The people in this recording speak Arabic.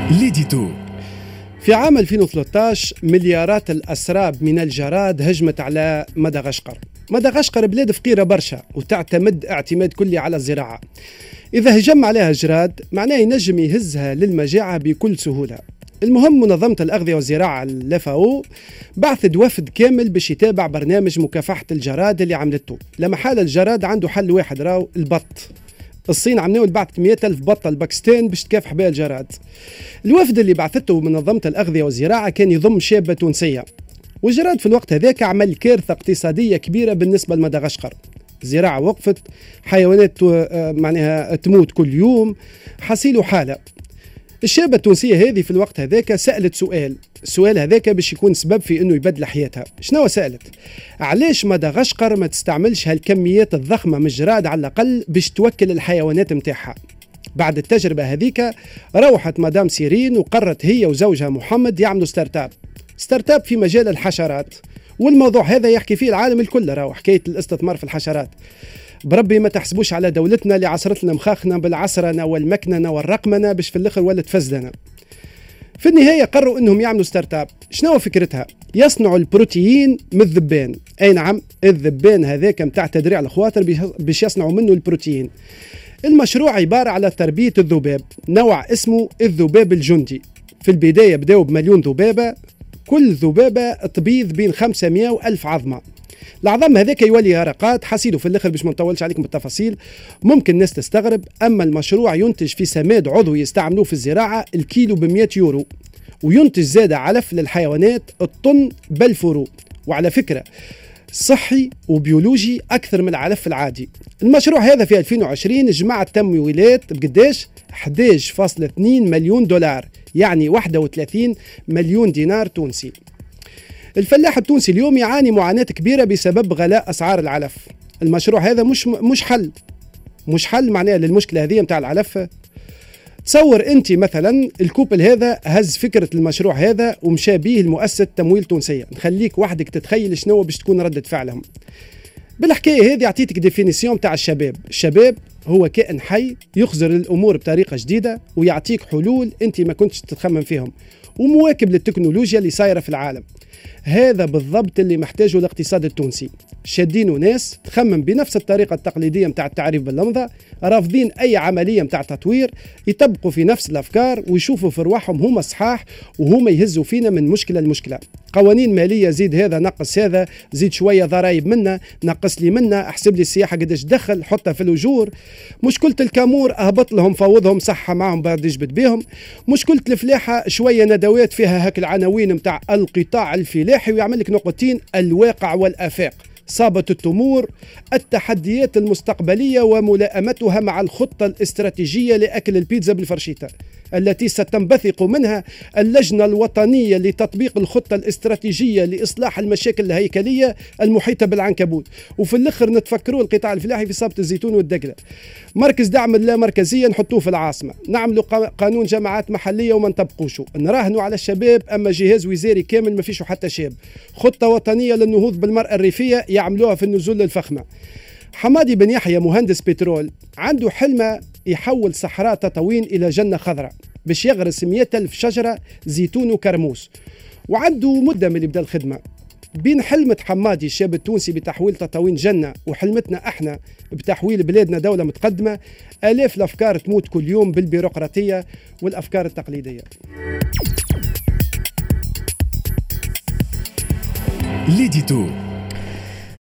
ليديتو. في عام 2013 مليارات الأسراب من الجراد هجمت على مدغشقر. مدغشقر بلاد فقيرة برشا وتعتمد اعتماد كلي على الزراعة. إذا هجم عليها جراد معناه ينجم يهزها للمجاعة بكل سهولة. المهم منظمة الأغذية والزراعة الFAO بعثت وفد كامل باش يتابع برنامج مكافحة الجراد اللي عملته. لما حال الجراد عنده حل واحد راهو البط. الصين عملوا بعثت 100,000 بطة لباكستان باش تكافح بها الجراد. الوفد اللي بعثته منظمة الأغذية والزراعة كان يضم شابة تونسية، والجراد في الوقت هذاك عمل كارثة اقتصادية كبيرة بالنسبة لمدغشقر. الزراعة وقفت، حيوانات معناها تموت كل يوم، حصيلوا حالة. الشابة التونسية هذه في الوقت هذاك سألت السؤال هذاك باش يكون سبب في انه يبدل حياتها. شنو سألت؟ علاش مدغشقر ما تستعملش هالكميات الضخمة من الجراد على الأقل باش توكل الحيوانات متاعها؟ بعد التجربة هذيك روحت مدام سيرين وقررت هي وزوجها محمد يعملوا ستارت اب في مجال الحشرات، والموضوع هذا يحكي فيه العالم الكل، راهو حكاية الاستثمار في الحشرات. بربي ما تحسبوش على دولتنا اللي عصرت لنا مخاخنا بالعصرنة والمكننة والرقمنة باش في الاخر ولا تفزلنا. في النهاية قرروا انهم يعملوا ستارت اب. شنو فكرتها؟ يصنعوا البروتين من الذبان. اي نعم، الذبان هذاك متاع تدريع الخواطر باش يصنعوا منه البروتين. المشروع عبارة على تربية الذباب، نوع اسمه الذباب الجندي. في البداية بدأوا ب1,000,000 ذبابة، كل ذبابة تبيض بين 500 و1000 عظمة. العظم هذاك يولي يرقات. حسيدوا في الاخر باش ما نطولش عليكم بالتفاصيل، ممكن الناس تستغرب، اما المشروع ينتج في سماد عضوي يستعملوه في الزراعة الكيلو ب100€، وينتج زاد علف للحيوانات الطن ب1000€. وعلى فكرة صحي وبيولوجي أكثر من العلف العادي. المشروع هذا في 2020 جمع تمويلات بقداش 11.2 مليون دولار، يعني 31 مليون دينار تونسي. الفلاح التونسي اليوم يعاني معاناة كبيرة بسبب غلاء أسعار العلف. المشروع هذا مش حل معناه للمشكلة هذه متاع العلف. تصور أنت مثلا الكوبل هذا هز فكرة المشروع هذا ومشى به المؤسسة تمويل تونسية، نخليك وحدك تتخيل شنو باش تكون ردة فعلهم. بالحكاية هذه أعطيتك ديفينيسيون متاع الشباب هو كائن حي يخزر الأمور بطريقة جديدة ويعطيك حلول أنت ما كنتش تتخمم فيهم، ومواكب للتكنولوجيا اللي صايرة في العالم. هذا بالضبط اللي محتاجه الاقتصاد التونسي. شادينه ناس تخمم بنفس الطريقة التقليدية متاع التعريف باللمضة، رافضين أي عملية متاع تطوير، يطبقوا في نفس الأفكار ويشوفوا في رواحهم هما صحاح وهما يهزوا فينا من مشكلة لمشكلة. قوانين مالية، زيد هذا نقص هذا، زيد شوية ضرائب منا، نقص لي منا، احسب لي السياحة قداش دخل، حطها في الأجور. مشكلة الكامور أهبط لهم، فوضهم، صحة معهم بعد يجبد بهم. مشكلة الفلاحة شوية ندوات فيها هاك العناوين متاع القطاع الفلاحي ويعمل لك نقطتين: الواقع والآفاق، صابت التمور، التحديات المستقبلية وملائمتها مع الخطة الاستراتيجية لأكل البيتزا بالفرشيطة التي ستنبثق منها اللجنة الوطنية لتطبيق الخطة الاستراتيجية لإصلاح المشاكل الهيكلية المحيطة بالعنكبوت. وفي الآخر نتفكروا القطاع الفلاحي في صابة الزيتون والدقلة. مركز دعم لا مركزية نحطوه في العاصمة، نعملوا قانون جماعات محلية وما نطبقوشه، نراهنوا على الشباب أما جهاز وزاري كامل ما فيش حتى شاب. خطة وطنية للنهوض بالمرأة الريفية يعملوها في النزول للفخمة. حمادي بن يحيى مهندس بترول عنده حلمة يحول صحراء تطاوين إلى جنة خضراء باش يغرس 100,000 شجرة زيتون وكرموس، وعنده مدة من اللي بدأ الخدمة. بين حلمة حمادي الشاب التونسي بتحويل تطاوين جنة وحلمتنا احنا بتحويل بلادنا دولة متقدمة، آلاف الأفكار تموت كل يوم بالبيروقراطية والأفكار التقليدية. ليديتو.